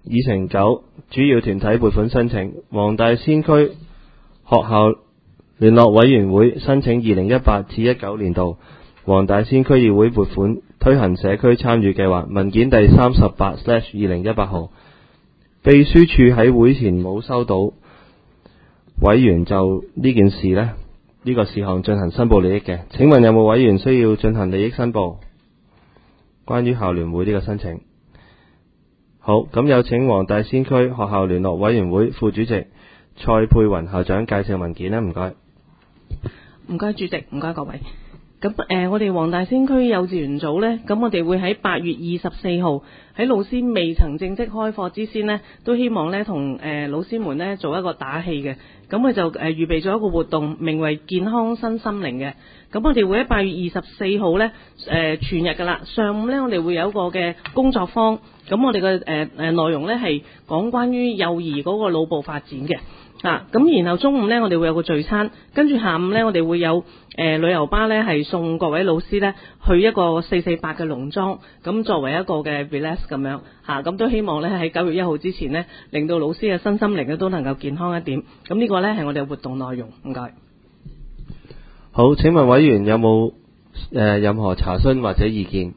議程9主要團體撥款申請，黃大仙區學校聯絡委員會申請2018至19年度黃大仙區議會撥款推行社區參與計劃，文件第38/2018號。秘書處喺會前冇收到委員就呢件事呢個事項進行申報利益嘅，請問有冇委員需要進行利益申報？關於校聯會呢個申請。好，咁有請黃大仙區學校聯絡委員會副主席蔡佩雲校長介紹文件啦，唔該。 唔該主席，唔該各位。咁我哋黃大仙區幼稚園組呢，咁我哋會喺8月24號喺老師未曾正式開課之先呢，都希望呢同老師們呢做一個打氣嘅。咁佢就預備咗一個活動，名為健康身心靈嘅。咁我哋會喺8月24號呢，全日㗎啦。上午呢，我哋會有一個嘅工作坊，咁我哋嘅內容呢係講關於幼兒嗰個腦部發展嘅。咁然後中午呢，我哋會有個聚餐，跟住下午呢，我哋會有旅遊巴呢係送各位老師呢去一個448嘅農莊，咁作為一個嘅 relax 咁樣咁都希望呢喺9月1號之前呢，令到老師嘅身心靈呢都能夠健康一點。咁呢個呢係我哋嘅活動內容，唔該。 好，請問委員有冇任何查詢或者意見？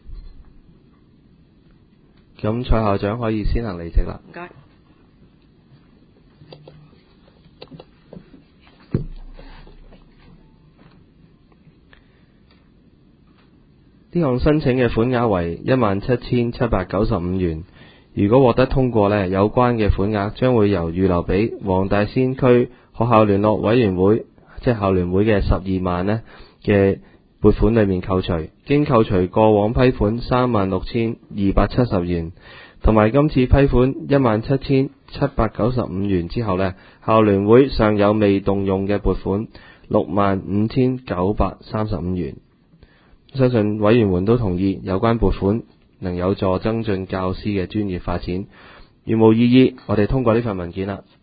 咁蔡校長可以先行離席啦。 唔該。 呢項申請嘅款額為17,795元。如果獲得通過呢，有關嘅款額將會由預留俾黃大仙區學校聯絡委員會，即係校聯會嘅12萬呢嘅撥款裏面扣除，經扣除過往批款36,270元，同埋今次批款17,795元之後呢，校聯會尚有未動用嘅撥款65,935元。相信委員們都同意有關撥款能有助增進教師嘅專業發展。如無異議，我哋通過呢份文件啦。